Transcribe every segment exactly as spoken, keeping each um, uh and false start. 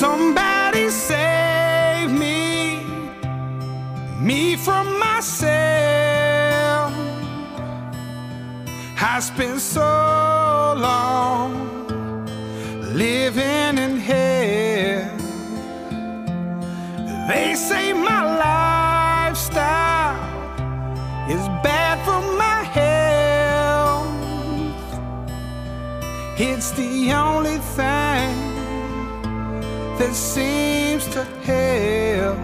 Somebody save me, me from myself. I spent so long living in hell. They say my lifestyle is bad for my health. It's the only thing that seems to help.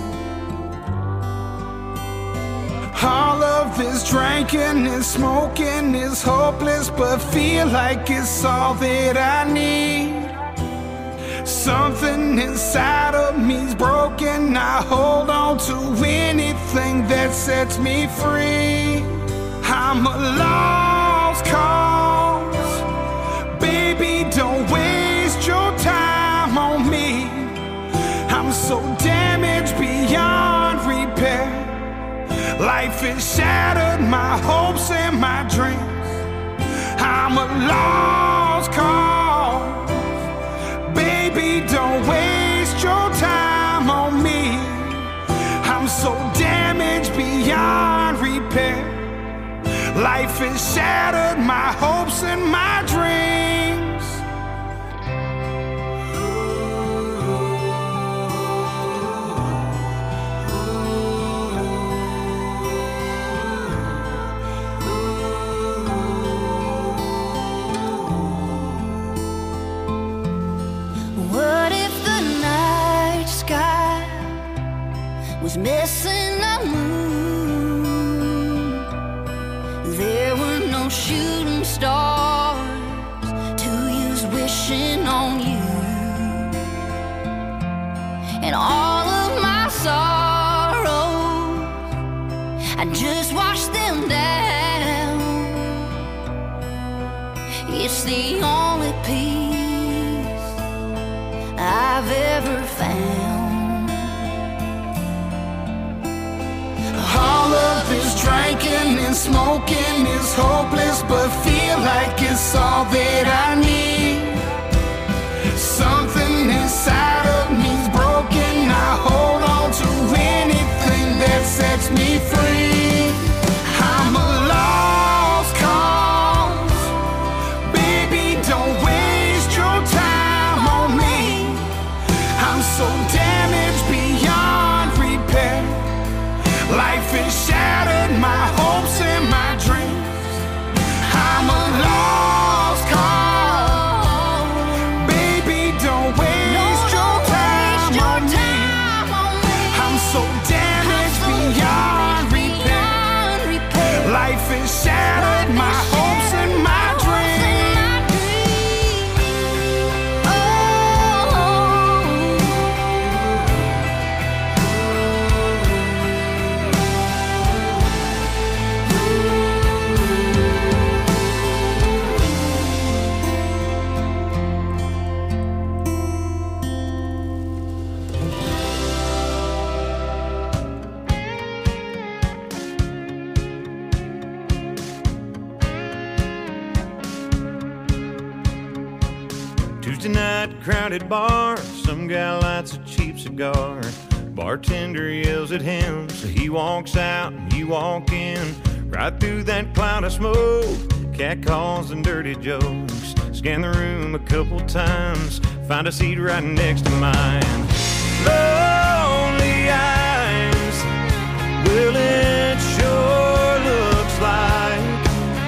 All of this drinking and smoking is hopeless, but feel like it's all that I need. Something inside of me's broken. I hold on to anything that sets me free. I'm a lost cause. Baby, don't waste your time on me. I'm so damaged beyond repair. Life has shattered my hopes and my dreams. I'm a lost cause. Baby, don't waste your time on me. I'm so damaged beyond repair. Life has shattered my hopes and my dreams. Was missing a moon. There were no shooting stars to use wishing on you. And all of my sorrows, I just washed them down. It's the only peace I've ever found. All of this drinking and smoking is hopeless, but feel like it's all that I need. Something inside of me's broken. I hold on to anything that sets me free. I'm a lost cause. Baby, don't waste your time on me. I'm so damaged beyond repair. Life has shattered my hopes and my dreams. I'm a lost cause. Baby, don't waste your time on me. I'm so damaged beyond repair. Life has shattered my hopes and my Tuesday night, crowded bar, some guy lights a cheap cigar. Bartender yells at him, so he walks out and you walk in. Right through that cloud of smoke, cat calls and dirty jokes. Scan the room a couple times, find a seat right next to mine. Lonely eyes, well it sure looks like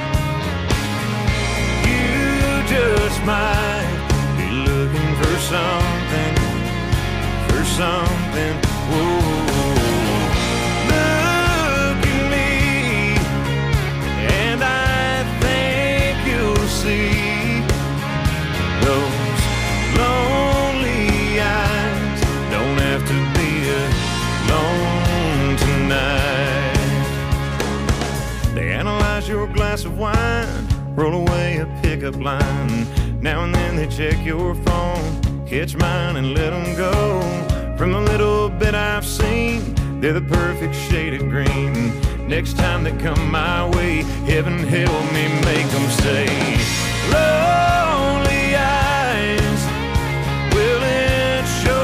you just might for something, for something, whoa. Look at me, and I think you'll see those lonely eyes don't have to be alone tonight. They analyze your glass of wine, roll away a pickup line. Now and then they check your phone, catch mine and let them go. From the little bit I've seen, they're the perfect shade of green. Next time they come my way, heaven help me make them stay. Lonely eyes, well it sure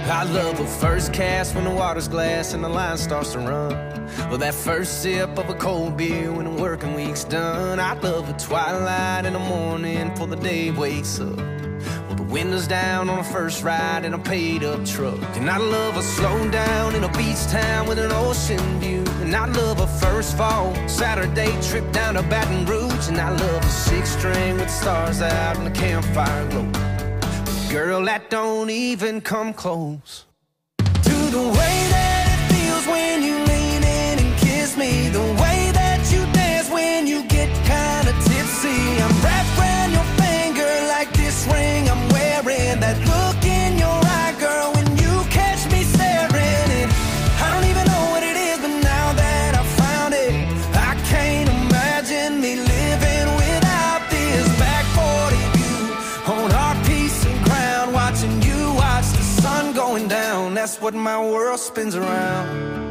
I love a first cast when the water's glass and the line starts to run. Well, that first sip of a cold beer when the working week's done. I love a twilight in the morning before the day wakes up. Well, the windows down on a first ride in a paid-up truck. And I love a slow down in a beach town with an ocean view. And I love a first fall Saturday trip down to Baton Rouge. And I love a six-string with stars out and a campfire glow. Girl, that don't even come close to the way that it feels when you lean in and kiss me. The way that you dance when you get kinda tipsy. I'm wrapped around your finger like this ring I'm wearing. That look in your eye, girl, when you catch me staring. And I don't even know what it is, but now that I found it, I can't imagine me living without this. Back forty view on our piece of ground, watching you watch the sun going down. That's what my world spins around.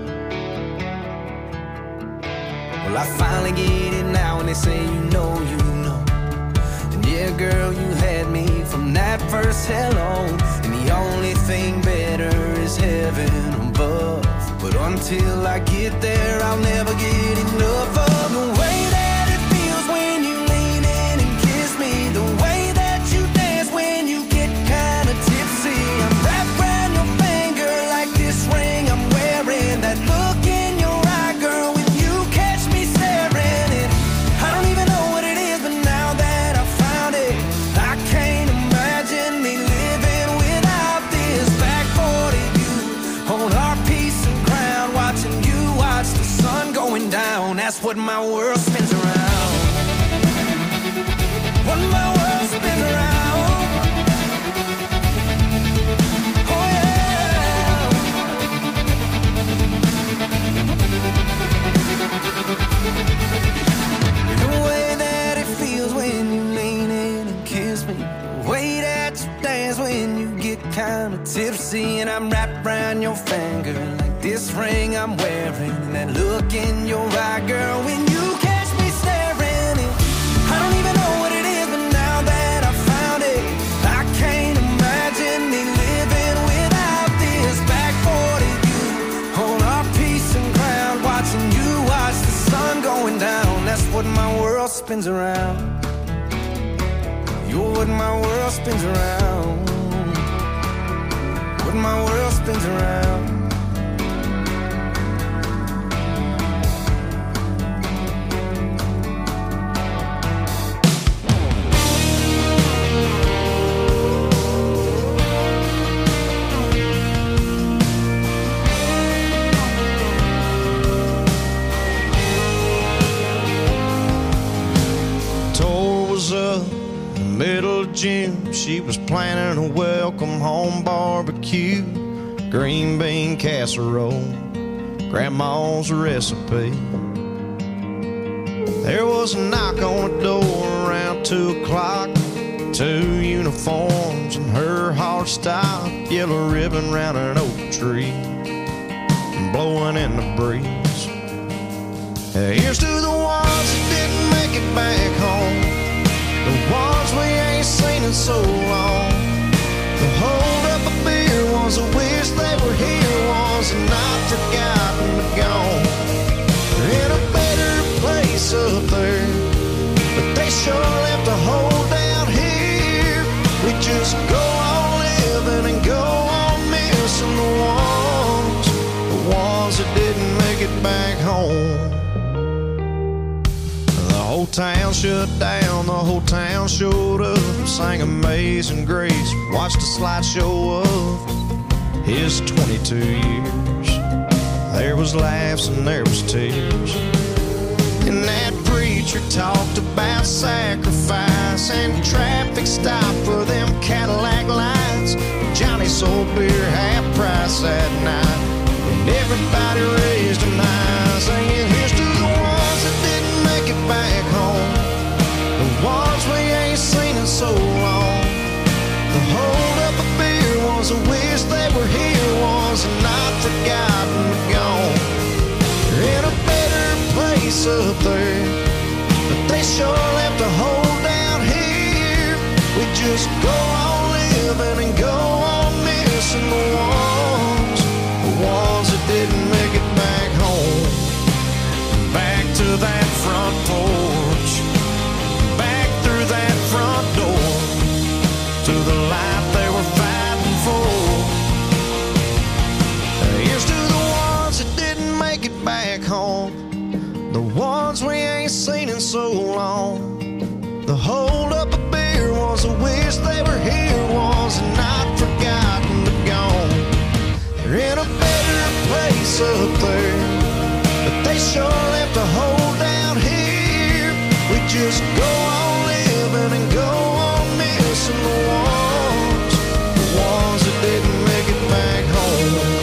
Well, I finally get it now when they say you know, you know. And yeah, girl, you had me from that first hello. And the only thing better is heaven above. But until I get there, I'll never get enough of the way that it feels when you lean in and kiss me. The way that you dance when you get kinda tipsy. I'm wrapped around your finger like this ring I'm wearing. That look in your eye, girl, when you catch me staring. And I don't even know what it is, but now that I found it, I can't imagine me living without this. Back forty view on our piece of ground, watching you watch the sun going down. That's what my world spins around. What my world spins around. Oh yeah. The way that it feels when you lean in and kiss me. The way that you dance when you get kinda tipsy. And I'm wrapped around your finger like this ring I'm wearing. And that look in your eye, girl, when you catch me staring. And I don't even know what it is, but now that I found it, I can't imagine me living without this. Back forty view on our piece of ground, watching you watch the sun going down. That's what my world spins around. You're what my world spins around. What my world spins around. Tour was up in the middle of June. She was planning a welcome home barbecue, green bean casserole, grandma's recipe. There was a knock on the door around two o'clock. Two uniforms and her hard style, yellow ribbon round an oak tree, blowing in the breeze. Here's to the ones that didn't make it back home, the ones we ain't seen in so long. The hold up a beer ones that wish they were here, ones that not forgotten but gone. They're in a better place up there, but they sure left a hole down here. We just go on living and go on missing the ones, the ones that didn't make it back home. The whole town shut down, the whole town showed up, sang Amazing Grace, watched a slideshow of his twenty-two years. There was laughs and there was tears, and that preacher talked about sacrifice and traffic stop for them Cadillac lights. Johnny sold beer half price that night, and everybody raised an eye, singing, here's to the ones that didn't make it back home, the ones we ain't seen in so long. The hold up a beer ones that wish they were here, ones that not forgotten but gone. They're in a better place up there, but they sure left a hole down here. We just go on living and go on missing the one. us up there, but they sure left a hole down here. We just go on living and go on missing the ones, the ones that didn't make it back home.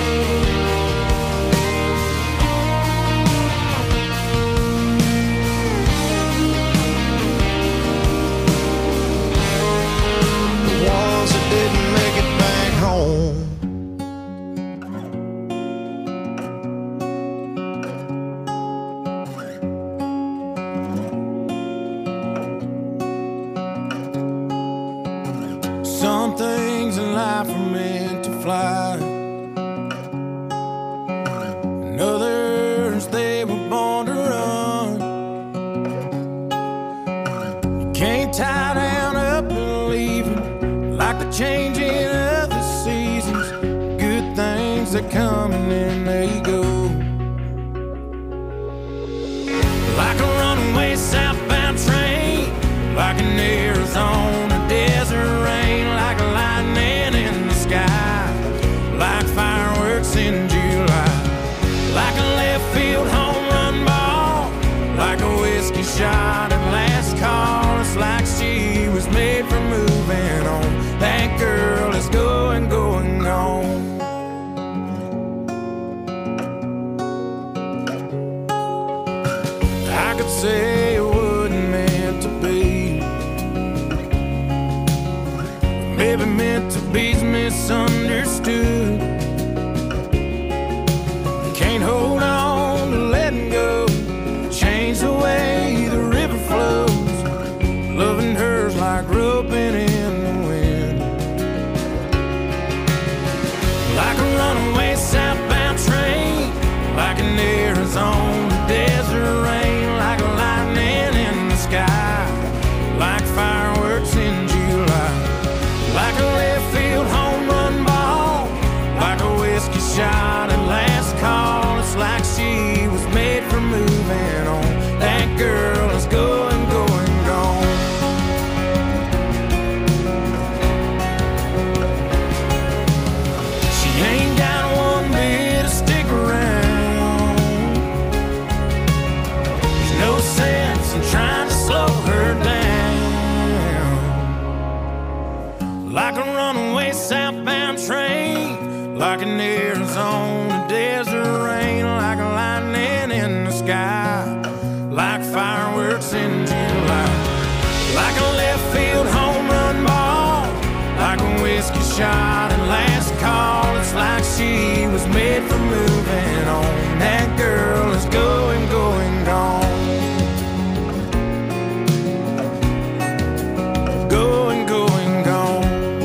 Didn't make it back home. Some things in life are meant to fly, and others they were born to run. You can't tie down up and leave them like the changing of the seasons. Good things that come and then they go. Like a runaway southbound train, like an Arizona desert rain, like a lightning in the sky, like fireworks in July, like a left field home run ball, like a whiskey shot at last call. It's like she was made for moving on. That girl is going, going, gone. I could say it wasn't meant to be, maybe meant to be's misunderstood. Can't hold on to letting go, change the way the river flows. Loving her's like roping in the wind, like a runaway southbound train, like an Arizona desert rain, like a lightning in the sky, like fireworks in July, like a left field home run ball, like a whiskey shot at last call. It's like she was made for moving on. That girl is going, going, gone. She ain't got one bit to stick around. There's no sense in trying to slow her down. Like a runaway southbound train, like an Arizona desert rain, like a lightning in the sky, like fireworks in July, like a left field home run ball, like a whiskey shot at last call. It's like she was made for moving on. That girl is going, going, gone. Going, going, gone.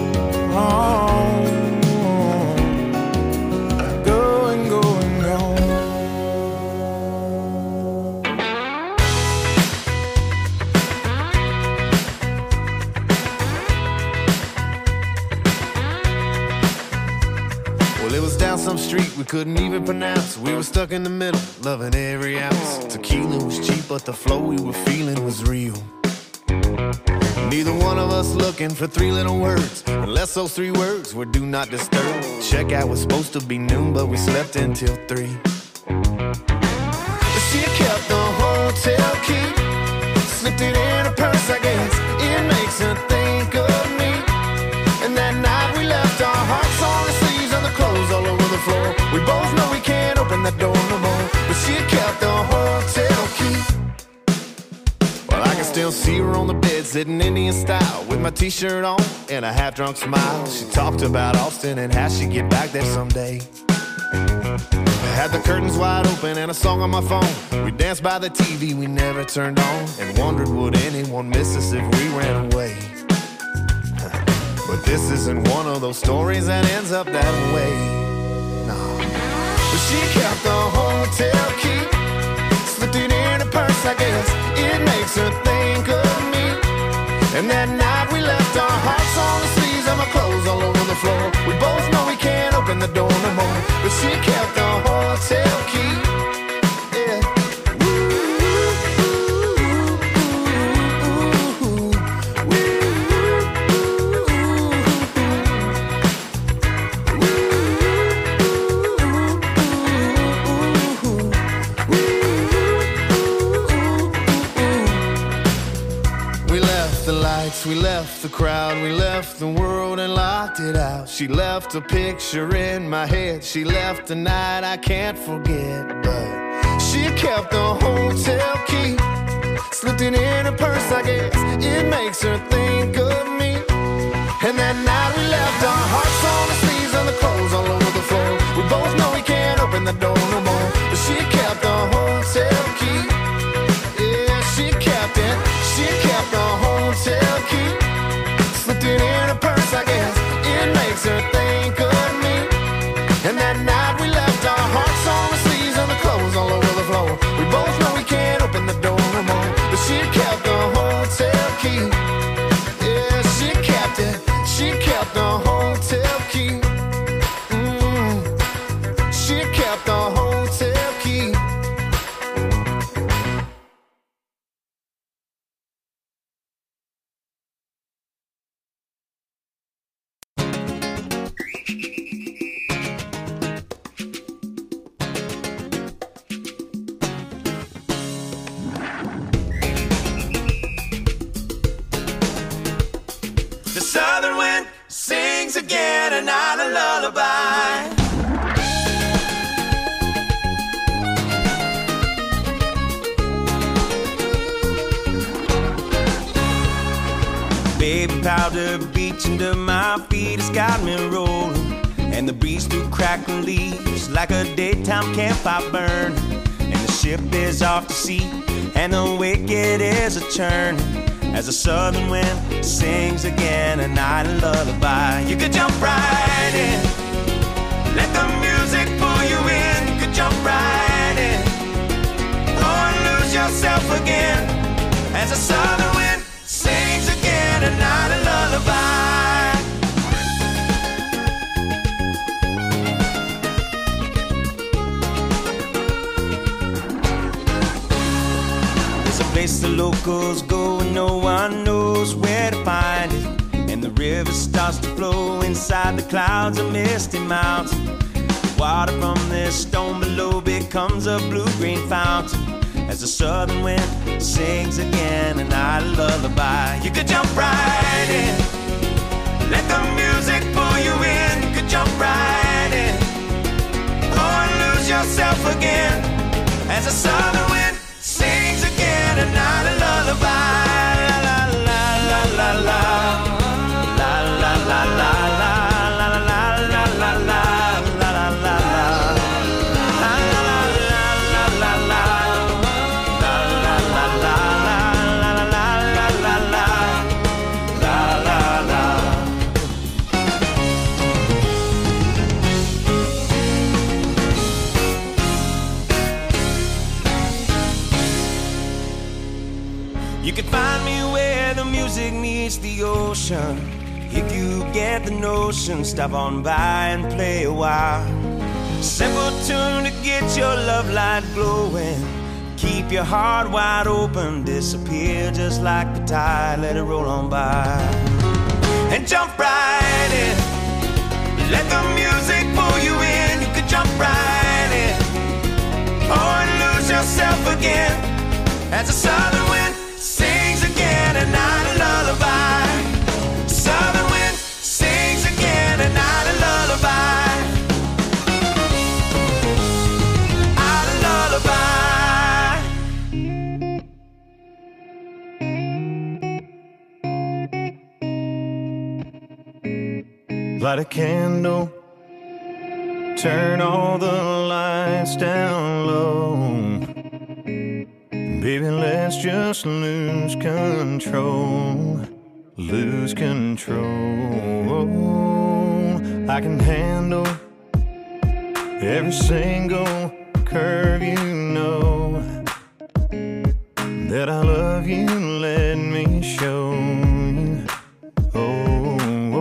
Going, going, gone. Well, it was down some street we couldn't even pronounce. We were stuck in the middle, loving every ounce. Tequila was cheap, but the flow we were feeling was real. Neither one of us looking for three little words, unless those three words were do not disturb. Checkout was supposed to be noon, but we slept until three. She kept the hotel key, slipped it in her purse, I guess. It makes her think of me. And that night we left our hearts on the sleeves and the clothes all over the floor. We both know we can't open that door no more, but she kept the hotel key. Well, I can still see her on the bed, sitting Indian style, with my t-shirt on and a half-drunk smile. She talked about Austin and how she'd get back there someday. I had the curtains wide open and a song on my phone. We danced by the T V we never turned on, and wondered would anyone miss us if we ran away. But this isn't one of those stories that ends up that way. No. But she kept the hotel key, slipped it in her purse, I guess. It makes her think of me. And that night we left our hearts on the sleeves and my clothes all over the floor. We both know we can't open the door no more, but she kept the hotel key. Yeah. left the crowd, we left the world and locked it out. She left a picture in my head, she left a night I can't forget. But she kept the hotel key, slipped it in her purse, I guess it makes her think of me. And that night we left our hearts on the sleeves and the clothes all over the floor. We both know we can't open the door no more, but she kept the hotel key. Yeah, she kept it, she kept the hotel key, slipped it in her purse, I guess it makes her think of me. And that night we left our hearts on the sleeves and the clothes all over the floor. We both know we can't open the door no more, but she kept the hotel key. Yeah, she kept it, she kept the hotel key. Mm, she kept the hotel key. The southern wind sings again a night a lullaby. Baby powder beach under my feet has got me rolling, and the breeze through crackling leaves like a daytime campfire burn. And the ship is off to sea, and the wicked is a churn, as the southern wind sings again a night a lullaby. You could jump right in, let the music pull you in. You could jump right in, or lose yourself again, as the southern wind sings again a night a lullaby. There's a place the locals go and no one knows where to find it, and the river starts to flow inside the clouds of misty mountain. The water from this stone below becomes a blue-green fountain, as the southern wind sings again a night a lullaby. You could jump right in, let the music pull you in. You could jump right in, or lose yourself again, as the southern wind sings again a night a lullaby. La la la la la la la la la la la la la la la la la la la. You can find me where the music meets the ocean. If you get the notion, stop on by and play a while. Simple tune to get your love light glowing. Keep your heart wide open, disappear just like the tide, let it roll on by. And jump right in, let the music pull you in. You could jump right in, or lose yourself again, as the southern wind sings again a night a lullaby. Southern wind sings again a night a lullaby. A lullaby. Light a candle, turn all the lights down low. Baby, let's just lose control, lose control. I can handle every single curve, you know that I love you, let me show you. Oh,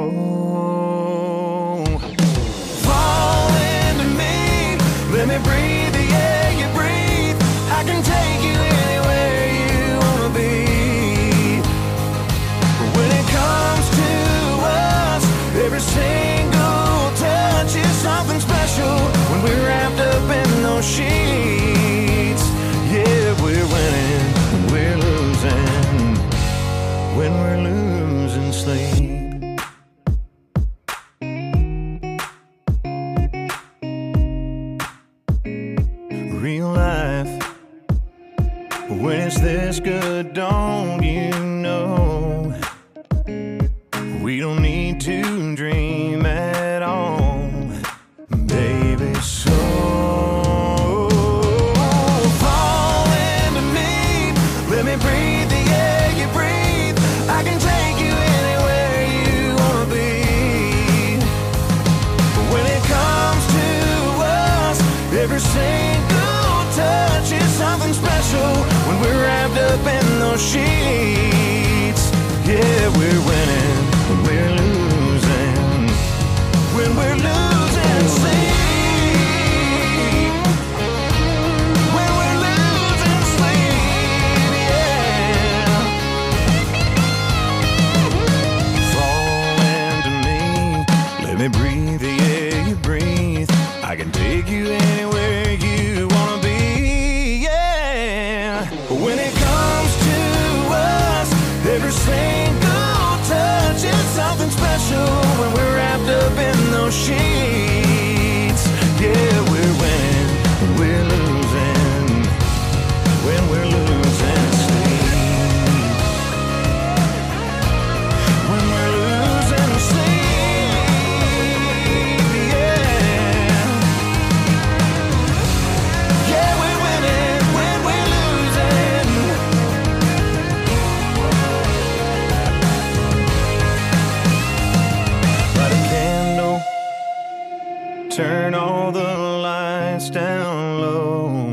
oh. Fall into me, let me breathe the air you breathe. I can take you anywhere you wanna be. When it comes to us, every single touch is something special. When we're wrapped up in those sheets, yeah, we're winning, we're losing. When we're losing Every single touch is something special when we're wrapped up in those sheets. Yeah, we're winning when we're losing, when we're losing sleep, when we're losing sleep, yeah. Fall into me, let me breathe the air you breathe. I can take you anywhere you wanna be, yeah. When it comes to us, every single touch is something special when we're wrapped up in those sheets. Yeah, we're winning when we're losing, when we're losing sleep, when we're losing sleep, yeah. Yeah, we're winning when we're losing. Light a candle, turn all the lights down low.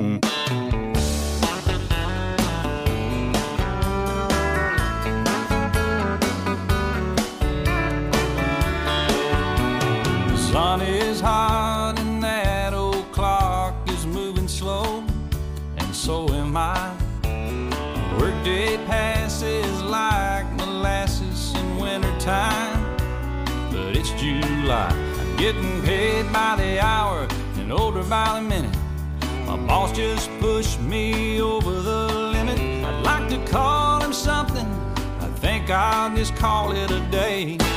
The sun is hot and that old clock is moving slow, and so am I. Workday passes like molasses in wintertime, but it's July. I'm getting paid by the hour and older by the minute. My boss just pushed me over the limit. I'd like to call him something, I think I'll just call it a day.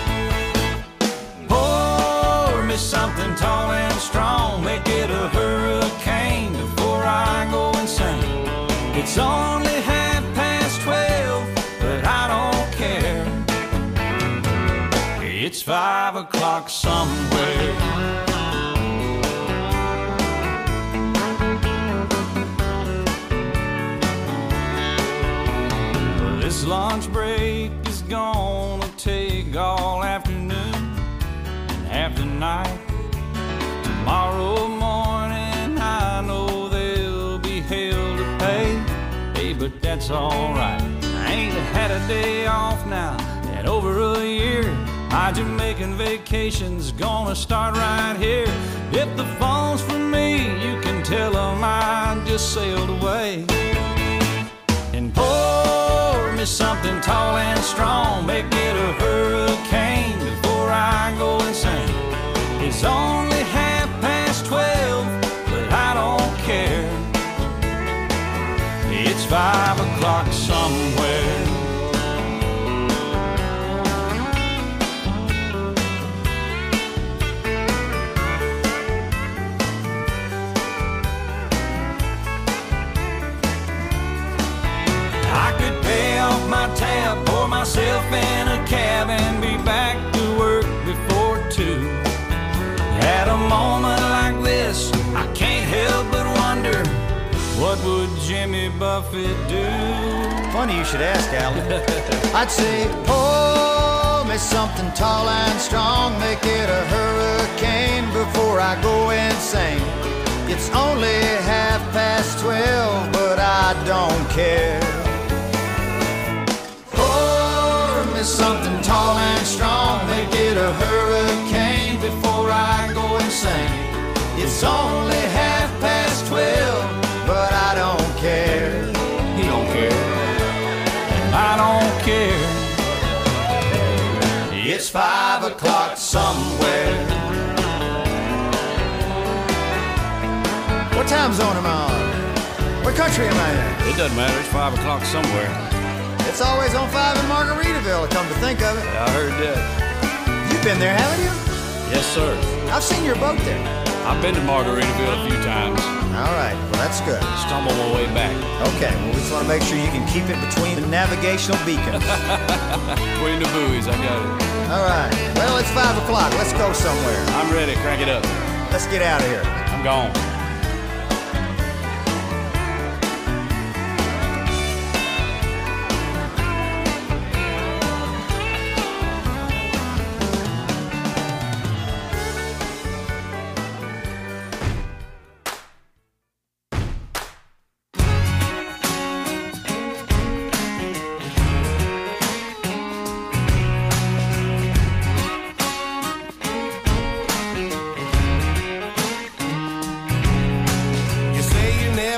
Pour me something tall and strong, make it a hurricane before I go insane. It's only half past twelve, but I don't care. It's five o'clock somewhere. This lunch break is gonna take all afternoon and half the night. Tomorrow morning I know there'll be hell to pay. Hey, but that's alright. I ain't had a day off now in over a year. My Jamaican vacation's gonna start right here. If the phone's for me, you can tell them I just sailed away. And pour me something tall and strong, make it a hurricane before I go insane. It's only half past twelve, but I don't care. It's five o'clock somewhere. I could pay off my tab, pour myself in a cab, and be back to work before two. At a moment like this, I can't help but wonder, what would Jimmy Buffett do? Funny you should ask, Alan. I'd say, pour me something tall and strong, make it a hurricane before I go insane. It's only half past twelve, but I don't care. Pour me something tall and strong, make it a hurricane before I go insane. It's only half past twelve, but I don't care. He don't care, and I don't care. It's five o'clock somewhere. What time zone am I on? What country am I in? It doesn't matter. It's five o'clock somewhere. It's always on five in Margaritaville, come to think of it. I heard that. You've been there, haven't you? Yes, sir. I've seen your boat there. I've been to Margaritaville a few times. All right, well, that's good. Stumble my way back. Okay, well, we just want to make sure you can keep it between the navigational beacons. Between the buoys, I got it. All right, well, it's five o'clock. Let's go somewhere. I'm ready. Crank it up. Let's get out of here. I'm gone.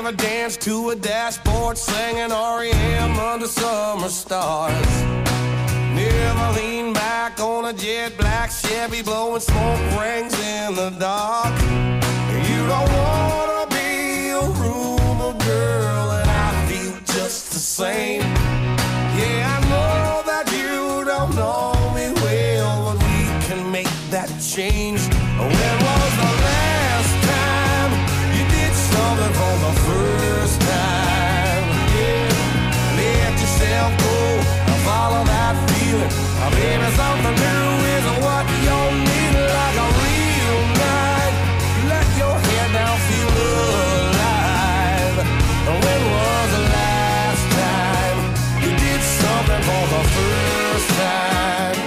never danced to a dashboard singing R E M under summer stars. Never leaned back on a jet black Chevy blowing smoke rings in the dark. You don't wanna be a rumor girl, and I feel just the same. Yeah, I know that you don't know me well, but we can make that change. When was the last time you did something for the first time? Yeah, let yourself go and follow that feeling. Oh, baby, something new is what you need, like a real night. Let your head down, feel alive. When was the last time you did something for the first time?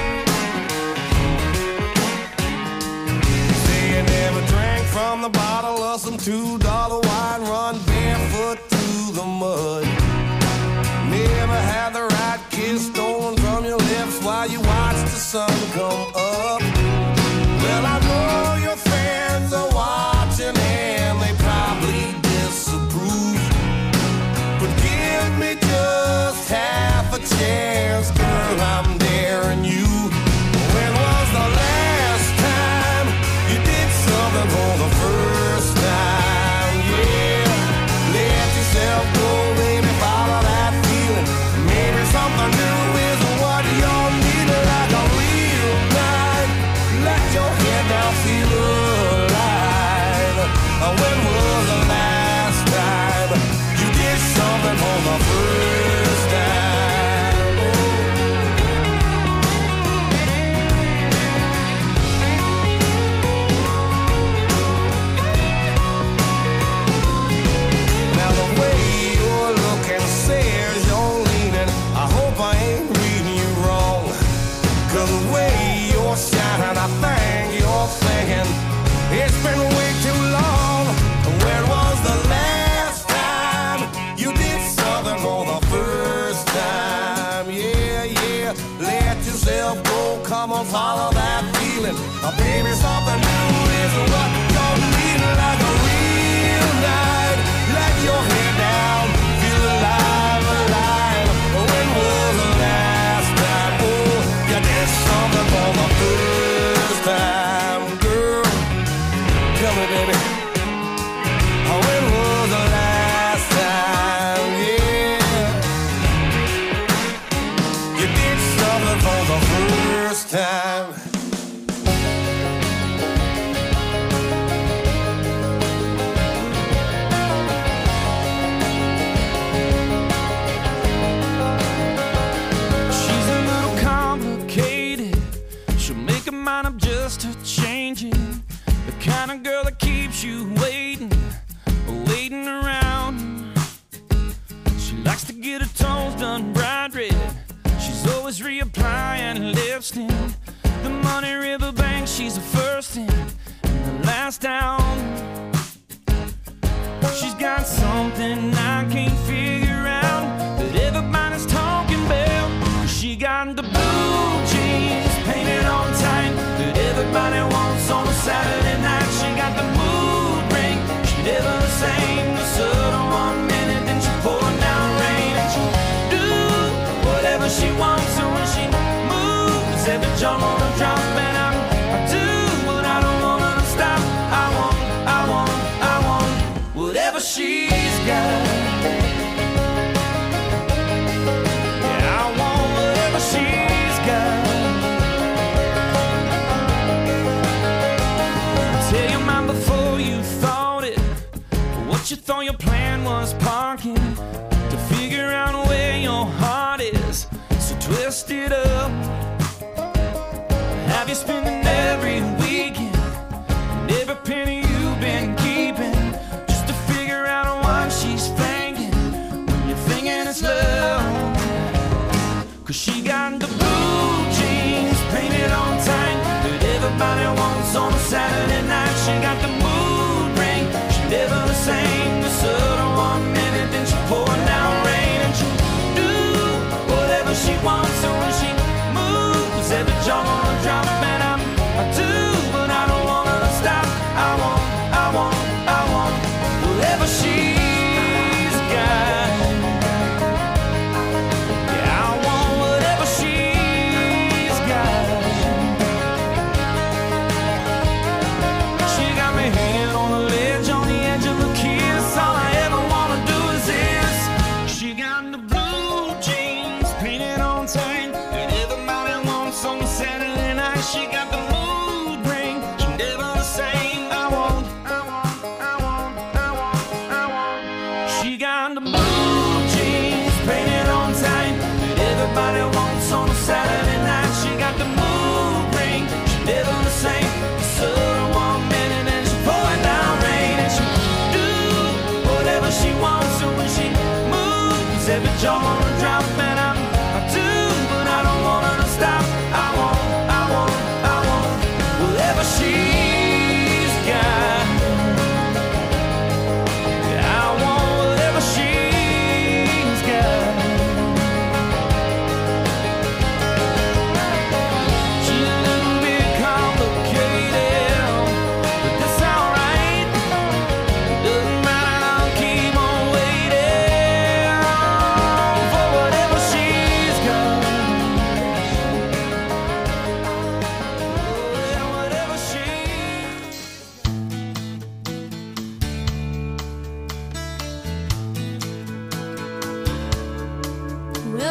Say you never drank from the bottle of some two dollar wine, run barefoot through the mud. Never had the right kiss stolen from your lips while you watch the sun come up. Well, I know your fans are watching and they probably disapprove, but give me just half a chance, girl, I'm daring you. When was the last time you did something for the first time? Yeah, let yourself go, baby, follow that feeling. Maybe something new is what you need, like a real night. Let your head down, feel alive. When was the last time you did something for the first time? Now the way you're looking says you're leaning. I hope I ain't reading you wrong, 'cause the way you're shining, I think you're thinking it's been way too long. When was the last time you did something for the first time? Yeah, yeah, let yourself go, come on, follow that feeling. Oh, baby, something new is what you're needing, like a real night. Let your head down, feel alive, alive. When was the last time, oh, you did something for the first time, girl? Tell me, baby. Oh, when was the last time, yeah, you did something for the first time? She's a little complicated. She'll make her mind up just to change it. The kind of girl that keeps you waiting, waiting around. She likes to get her toes done bright red. She's always reapplying lipstick. The Money River Bank, she's the first in and the last down. She's got something I can't figure out that everybody's talking about. She got the blue jeans painted on tight that everybody wants on a Saturday night. She got the mood ring, she never the same. The sun on one minute, then she pouring down rain. And she do whatever she wants, and when she moves, every jump on a drop. And I, I do what I don't want her to stop. I want, I want, I want whatever she's got. Yeah, I want whatever she's got. Tell your mind before you thought it, what you thought your plan was parking, to figure out where your heart is, so twist it up. Have you spending every weekend and every penny you've been keeping, just to figure out why she's thinking when you're thinking it's love? 'Cause she got the blue jeans painted on tight that everybody wants on a Saturday night. She got the mood ring, she never the same. The sun on one minute, then she pouring down rain. And she do whatever she wants, and when she moves, every jump on a drop. And I, I do, but I don't want her to stop. I want, I want, I want whatever she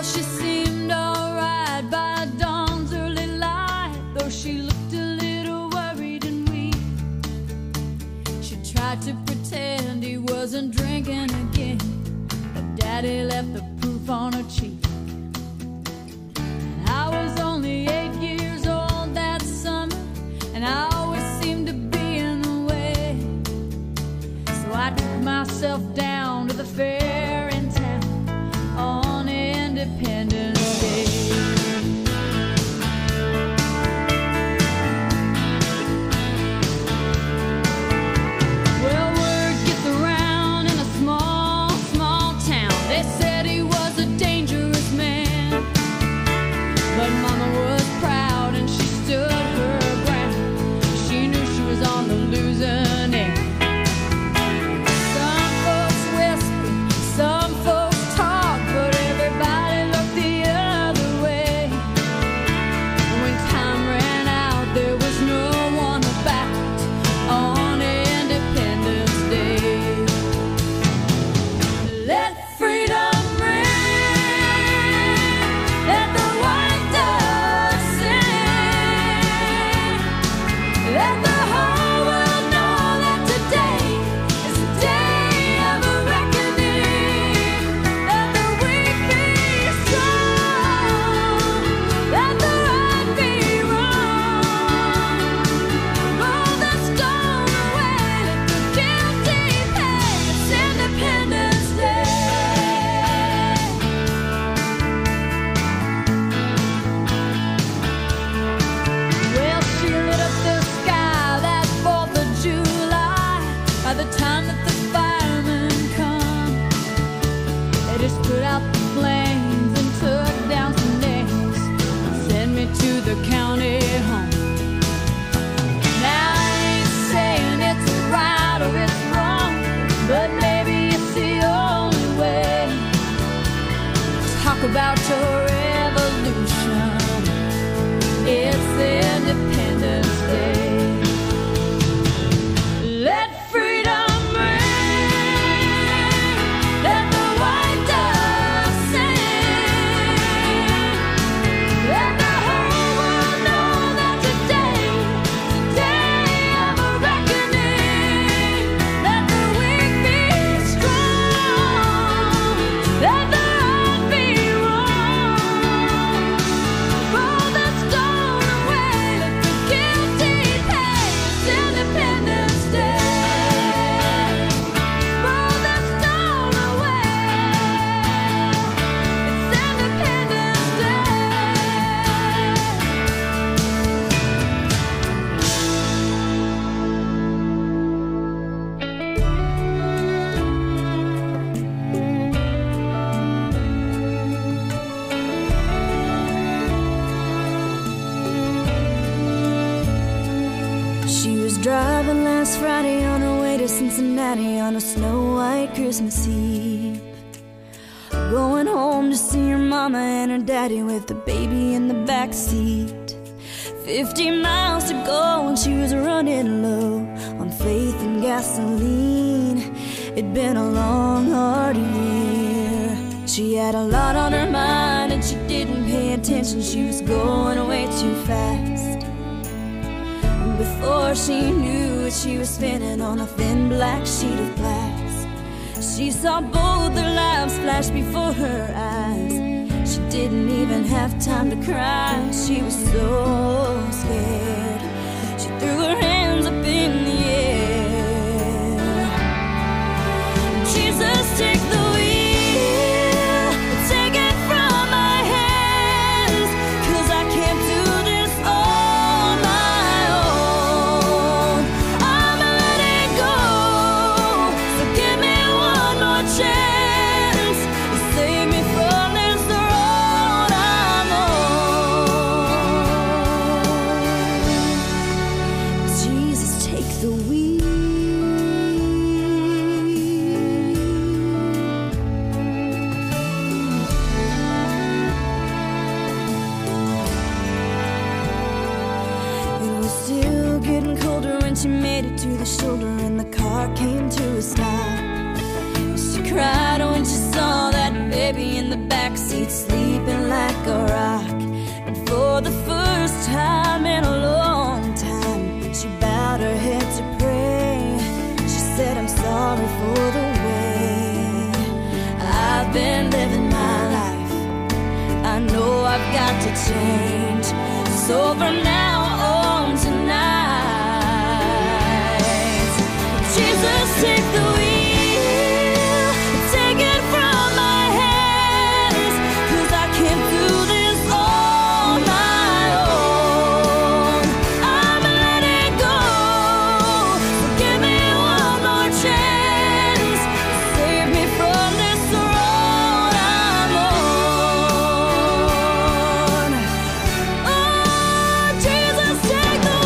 she seemed alright by dawn's early light, though she looked a little worried and weak. She tried to pretend he wasn't drinking again, but Daddy left the proof on her cheek. And I was only eight years old that summer, and I always seemed to be in the way. So I took myself down to the fair in town on Independence Day. Well, word gets around in a small, small town. They said he was a dangerous man, but Mama was proud and she stood her ground. She knew she was on the losing end. Some folks whispered, some folks talked, but everybody looked the other way. When time ran out, there was no one about on Independence Day. Let freedom ring, let the white dove sing, let the whole world know that today is the day of a reckoning. Let the weak be strong, let the right be wrong. Roll the stone away, let the guilty pay. It's Independence Day. Well, she lit up the sky that fourth of July. By the time that the firemen come, they just put out the flames and took down some names and sent me to the county home. Now I ain't saying it's right or it's wrong, but maybe it's the only way. Talk about your revolution. It's Independence Day. Let freedom ring, let the white dove sing, let the whole world know that today is the day of a reckoning. Let the weak be strong, let the right be wrong. Roll the stone away, let the guilty pay. It's Independence Day. Roll the stone away. It's Independence Day. She was driving last Friday on her way to Cincinnati on a snow-white Christmas Eve. Going home to see her mama and her daddy with the baby in the back seat. Fifty miles to go and she was running low on faith and gasoline. It'd been a long, hard year. She had a lot on her mind and she didn't pay attention. She was going way too fast. And before she knew it, she was spinning on a thin black sheet of glass. She saw both their lives flash before her eyes. She didn't even have time to cry. She was so scared. She threw her hands up in the air. Jesus, take the wheel, take it from my hands, 'cause I can't do this on my own. I'm letting go, so give me one more chance. Save me from this road I'm on. Jesus, take the wheel. It was still getting colder when she made it to the shoulder and the car came to a stop. She cried when she saw that baby in the backseat sleeping like a rock. And for the first time in a long time, she bowed her head to pray. She said, I'm sorry for the way I've been living my life. I know I've got to change. So from now on tonight, Jesus, take the wheel, take it from my hands, 'cause I can't do this on my own. I'm letting go, so give me one more chance, save me from this road I'm on. Oh, Jesus, take the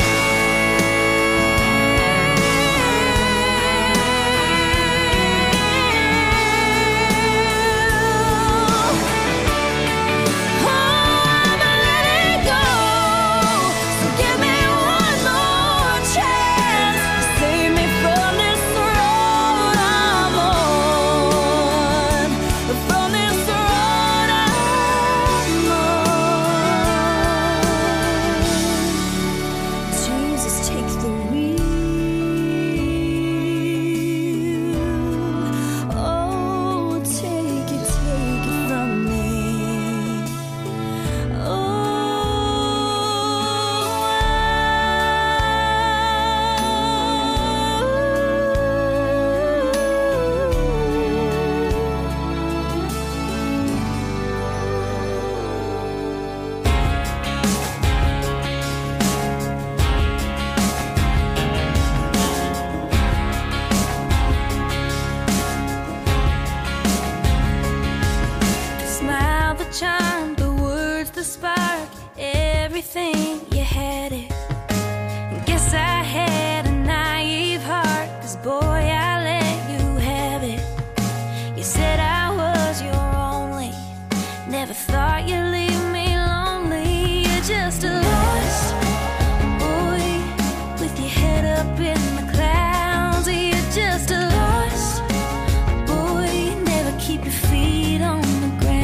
charm, the words, the spark, everything, you had it. Guess I had a naive heart, 'cause boy, I let you have it. You said I was your only, never thought you'd leave me lonely. You're just a lost boy with your head up in the clouds. You're just a lost boy, never keep your feet on the ground.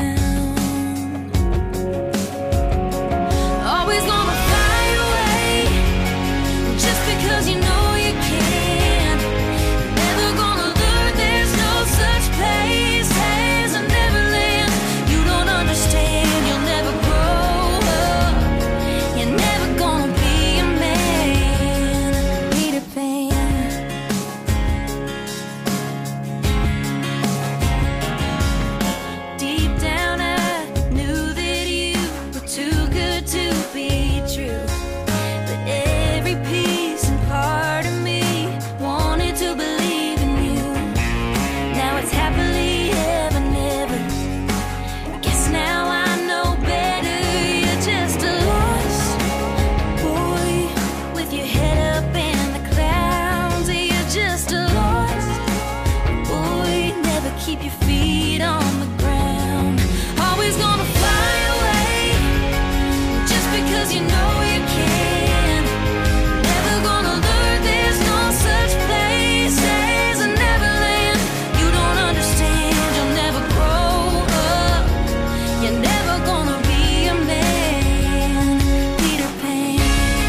Keep your feet on the ground. Always gonna fly away, just because you know you can. Never gonna learn there's no such place as a Neverland. You don't understand, you'll never grow up. You're never gonna be a man, Peter Pan.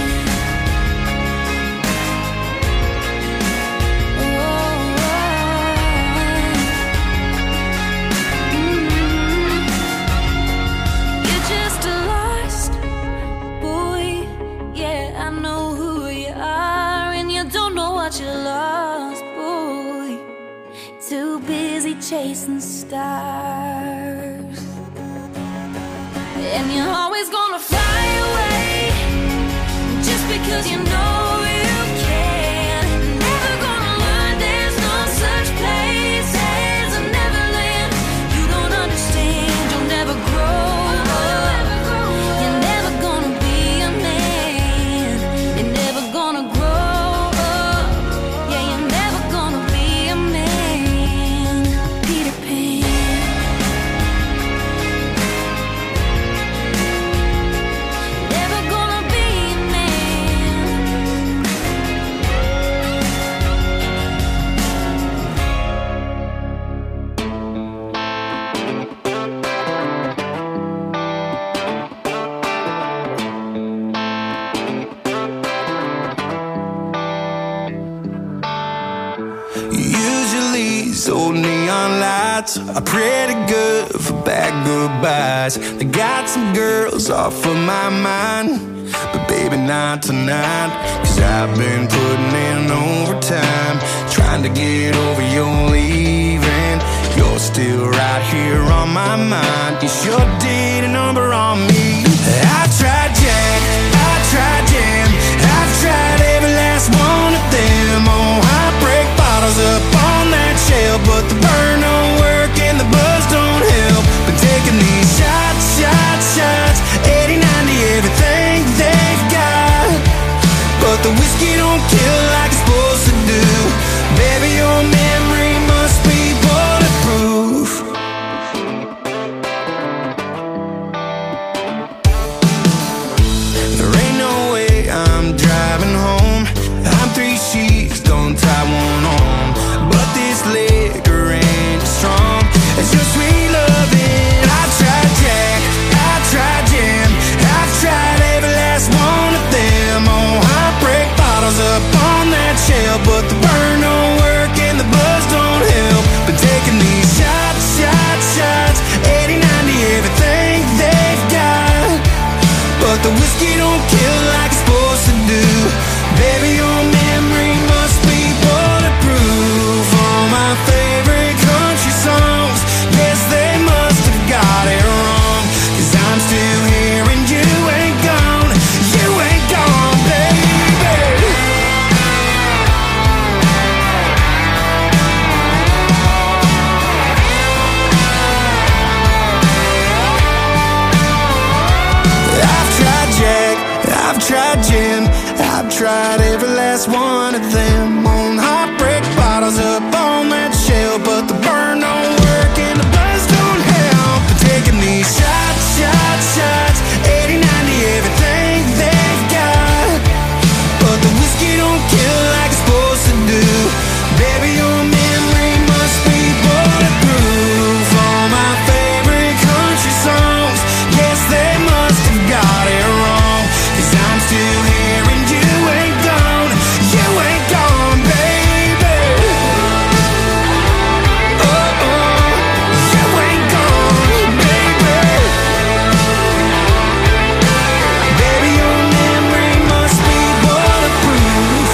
You lost, boy, too busy chasing stars. And you're always gonna fly away, just because you know you can. Never gonna learn there's no such place as a Neverland. You don't understand, you'll never grow up. You're never gonna be a man. You're never gonna grow. Never gonna be a man. these old neon lights are pretty good for bad goodbyes. They got some girls off of my mind, but baby not tonight. Cause I've been putting in overtime, trying to get over your leaving. You're still right here on my mind. You sure did a number on me. I've tried Jack, I've tried Jam, I've tried every last one of them. Oh, I break bottles up on that shelf, but the burn don't work and the buzz don't help. Been taking these shots, shots, shots, eighty, ninety, everything they've got, but the whiskey don't kill like it's supposed to do. Baby, your memory must be bulletproof. There ain't no way I'm driving home. I'm three sheets, don't tie one on, but this liquor ain't strong. It's your sweet loving. I've tried Jack, I've tried Jam, I've tried every last one of them. Oh, I break bottles up on that shelf, but the burn don't work and the buzz don't help. Been taking these shots, shots, shots, eighty, ninety, everything they've got, but the whiskey don't kill like it's supposed to do. Baby, your memory must be bulletproof. All my favorite country songs, yes, they must have got it wrong. Cause I'm still here and you ain't gone, you ain't gone, baby. I've tried Jack, I've tried Jim, I've tried every last one of them. On heartbreak bottles up on that shelf, but the burn don't work and the buzz don't help. But taking these shots, shots, shots, eighty, ninety, everything they've got, but the whiskey don't kill like it's supposed to do. Baby, your memory must be bulletproof. All my favorite country songs, yes, they must have got it wrong. Cause I'm still here and you ain't gone, you ain't gone, baby. Oh, oh, you ain't gone, baby. Baby, your memory must be bulletproof.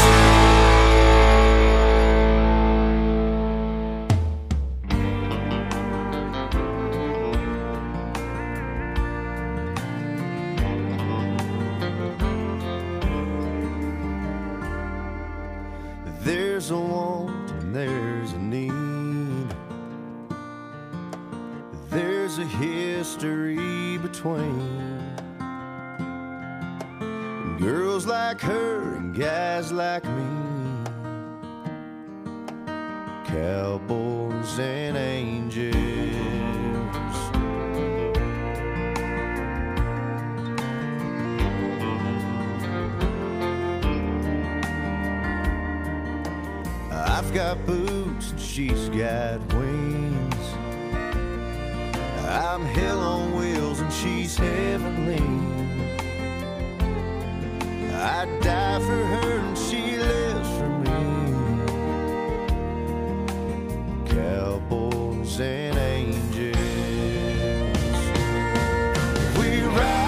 There's a want and there's a need. There's a history between girls like her and guys like me, cowboys and angels. I've got boots and she's got wings. I'm hell on wheels and she's heavenly. I'd die for her and she lives for me. Cowboys and angels. We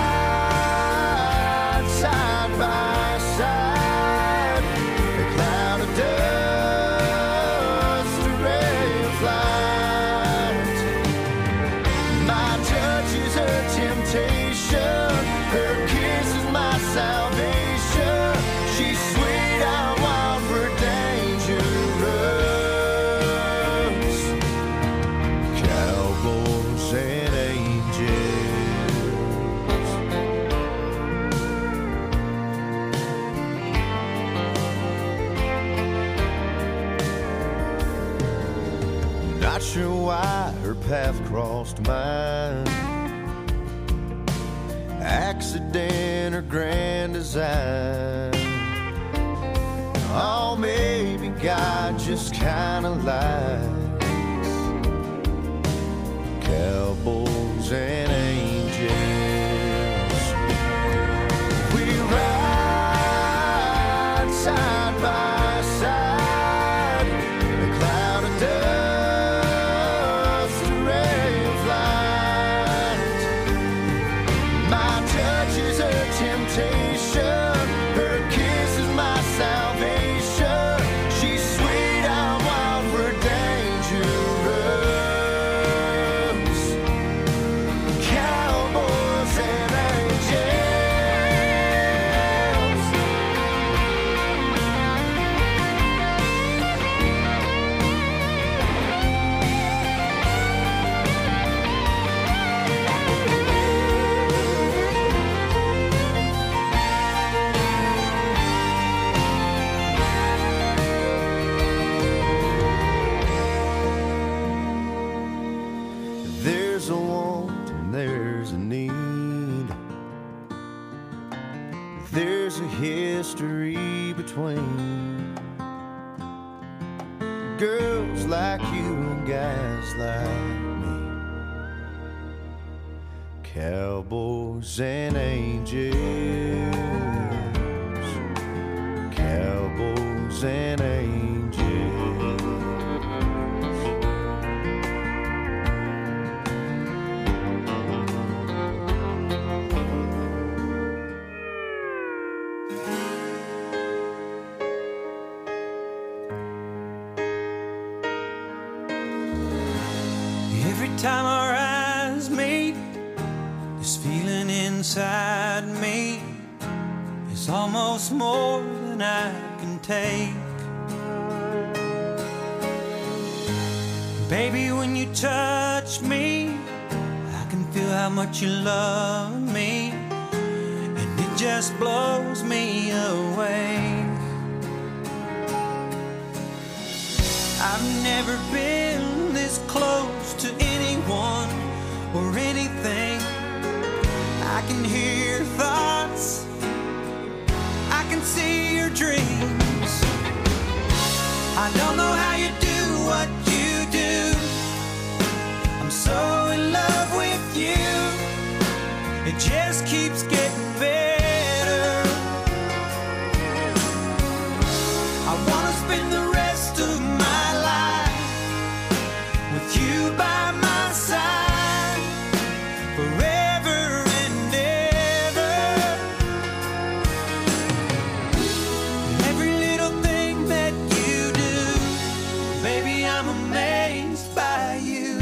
ride side by side, a cloud of dust, a ray of light. My touch is her temptation, her kiss is my salvation. She's sweet, I'm wild, we're dangerous. Cowboys and angels. Not sure why her path crossed mine. Accident or grand design. Oh, maybe God just kinda lies. Cowboys and angels. We ride side by side, a cloud of dust. history between girls like you and guys like me, cowboys and angels, cowboys and angels. Every time our eyes meet, this feeling inside me is almost more than I can take. Baby, when you touch me, I can feel how much you love me, and it just blows me away. I've never been this close to anyone or anything. I can hear your thoughts, I can see your dreams. I don't know how you do what you do. I'm so in love with you. It just keeps getting better. I wanna spend the rest of my life with you by my side, forever and ever. Every little thing that you do, baby, I'm amazed by you.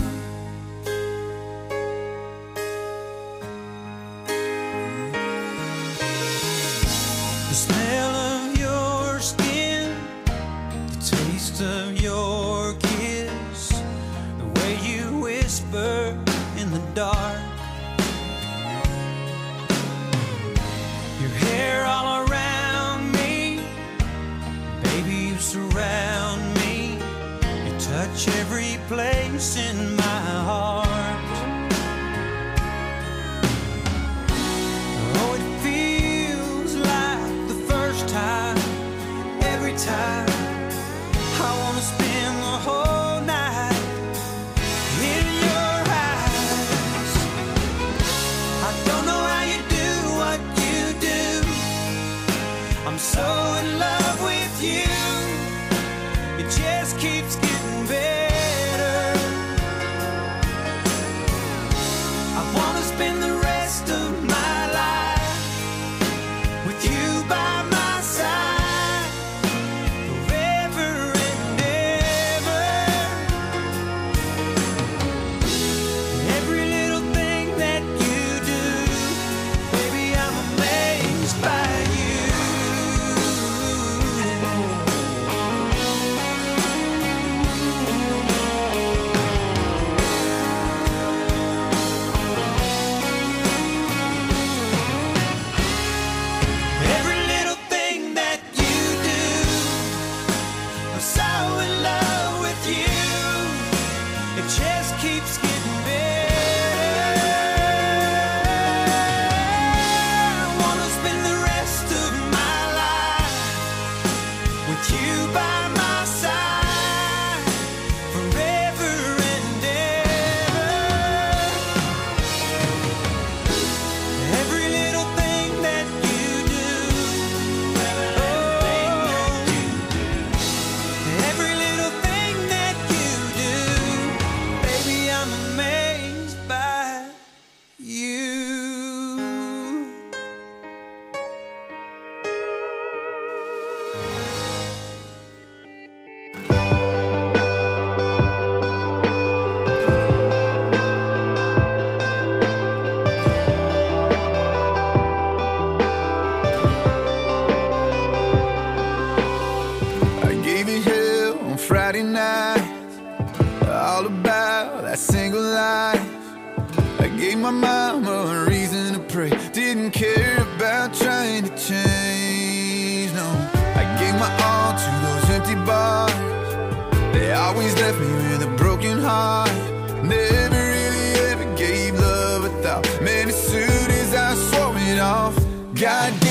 The smell of your skin, the taste of your kiss, the way you whisper in the dark, your hair all around me, baby, you surround me, you touch every place in my heart. Oh, it feels like the first time, every time. I wanna spend the whole night in your eyes. I don't know how you do what you do. I'm so in love with you. It just keeps getting better. I wanna spend the rest of my life with you by my side, forever and ever. Every little thing that you do, baby, I'm amazed by you. Every little thing that you do, I'm so in love with you. It just keeps getting better. I wanna spend the rest of my life with you by my side, forever and ever. Every little thing that you do, oh, every little thing that you do, baby, I'm amazed by you. I gave you hell on Friday night, all about that single life. I gave my mama a reason to pray, didn't care about trying to change, no. I gave my all to those empty bars, they always left me with a broken heart. Never really ever gave love a thought, man, as soon as I swore it off, God